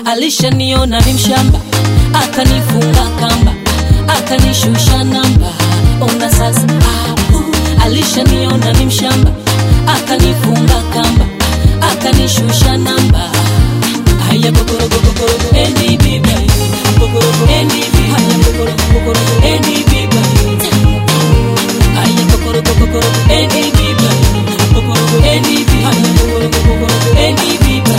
Alishaniona ni mshamba, akanifunga kamba, akanishusha namba. Ona sasa alishaniona ni mshamba, akanifunga kamba, akanishusha namba. Haya kokoro kokoro endi bibi, kokoro endi bibi, haya kokoro kokoro endi bibi. Haya kokoro kokoro endi bibi, kokoro endi bibi, haya kokoro kokoro endi bibi.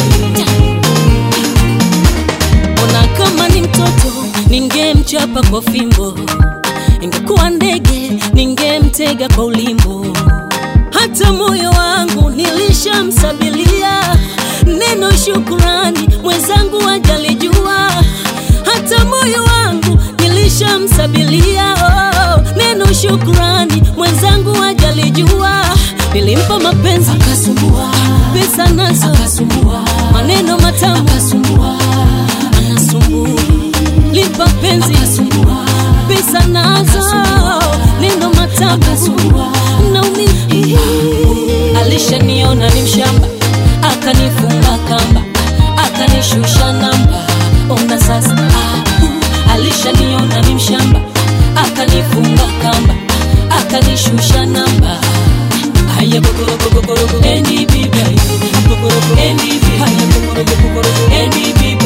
Ona kama ni mtoto ningemchapa kwa fimbo, ingekuwa ndege ningemtega kwa ulimbo. Hata moyo wangu nilishamsabilia, neno shukrani mwenzangu hajalijua. Hata moyo wangu nilishamsabilia, neno shukrani mwenzangu hajalijua. Nilimpa mapenzi akasumbua, pesa nazo akasumbua, maneno matamu akasumbua, anasumbua. Lipa penzi akasumbua, pesa nazo neno matamu akasumbua, naumia. Alishaniona ni mshamba, akanifunga kamba, akanishusha namba. Ona sasa alishaniona ni mshamba, akanifunga kamba, akanishusha namba. Haya kokoro kokoro endi bibi, kokoro endi bibi, haya kokoro kokoro endi bibi.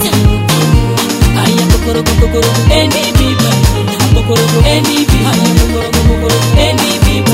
Haya kokoro kokoro endi bibi, kokoro endi bibi, haya kokoro kokoro endi bibi.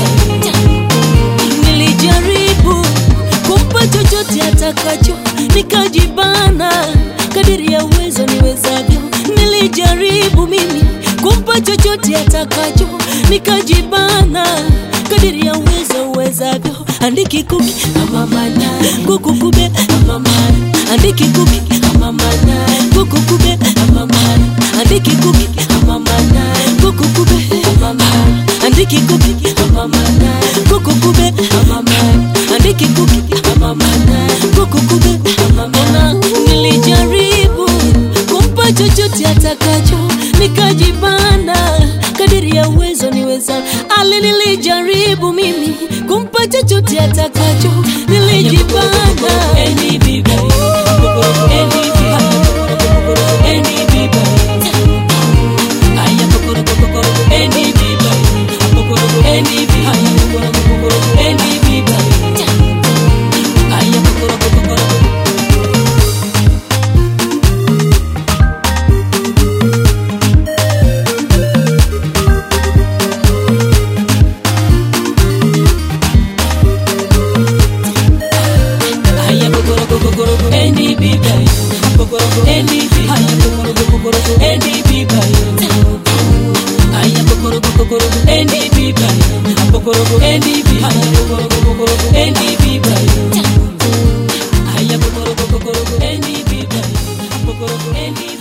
Nilijaribu kumpa chochote atakacho, nikajibana kadiri ya uwezo niwezavyo. Nilijaribu mimi kumpa chochote atakacho, nikajibana kadiri ya uwezo uwezavyo. Andiki kuki amamana, kukukube amamana. Andiki kuki amamana, kukukube amamana. Andiki kuki amamana, kukukube amamana. Andiki kuki amamana, kukukube amamana. Andiki kuki amamana, kukukube amamana. Nilijaribu kumpa chochote atakacho, nikajibana kadiri ya uwezo niweza. Nilijaribu mimi kumpa chochote atakacho, nilijibana. Endi bibi, endi bibi, endi bibi. Haya kokoro kokoro endi bibi, kokoro endi bibi, haya kokoro endi bibi. Haya kokoro kokoro endi bibi, kokoro endi bibi, haya kokoro kokoro endi bibi. Haya kokoro kokoro endi bibi, kokoro endi bibi, haya kokoro kokoro endi bibi. Haya kokoro kokoro endi bibi, kokoro endi